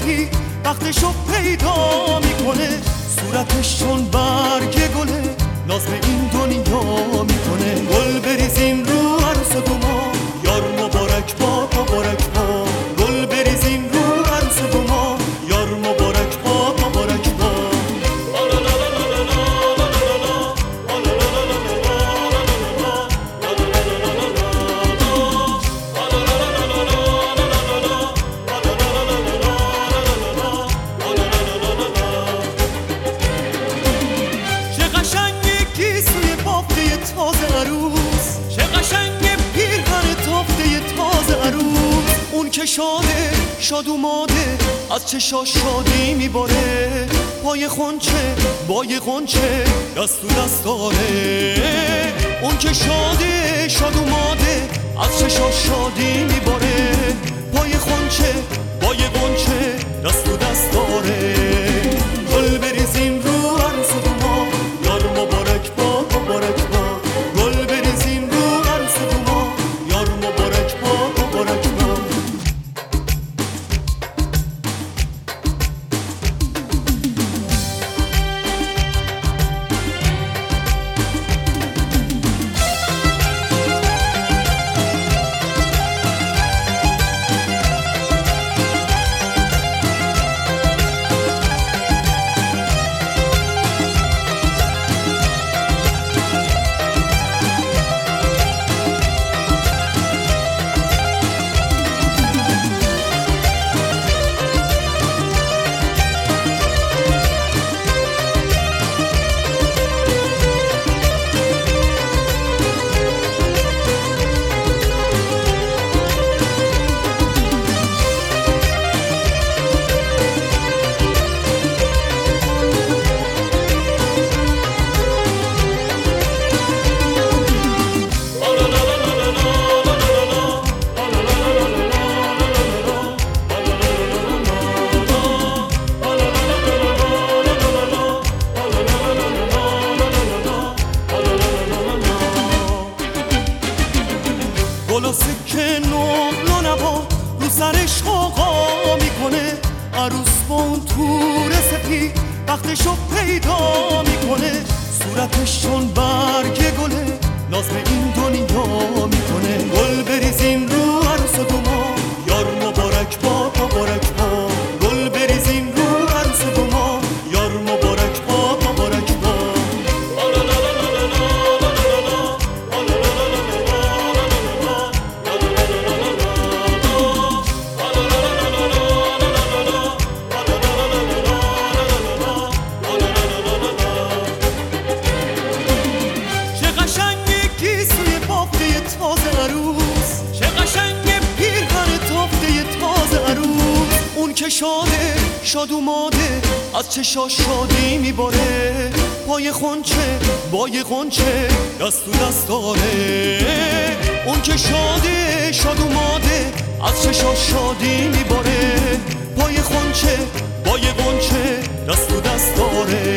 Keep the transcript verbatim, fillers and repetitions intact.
سپید وقتشو پیدا میکنه، صورتش چون برگ گله ناز به این دنیا میکنه. گل بریزیم رو عروس و دوما، یار مبارک باد مبارک باد. گل بریزیم رو عروس و دوما، یار مبارک باد مبارک باد. که شاده شاد اوماده از چشاش شادی میباره، پای خونچه بای غنچه دست تو دست داره. اون که شاده شاد اوماده از چشاش شادی میباره، پای خونچه بای غنچه دست تو دست داره. گل بریزیم رو عروس و دوما، یار مبارک باد مبارک باد. گل بریزیم رو عروس و دوما، یار مبارک باد مبارک باد. گل سکه نقل و نوا رو سرش غوغا میکنه، عروس با اون تور سپید وقتشو پیدا میکنه. صورتش چون برگ گله ناز به این دنیا میکنه. گل بریزیم رو عروس و دوما، یار مبارک باد مبارک باد. گل بریزیم رو عروس و دوما، یار مبارک باد مبارک باد. که شاده شاد اوماده از چشاش شادی میباره، پای خونچه بای غنچه دست تو دست داره. اون که شاده شاد اوماده از چشاش شادی میباره، پای خونچه بای غنچه دست تو دست داره.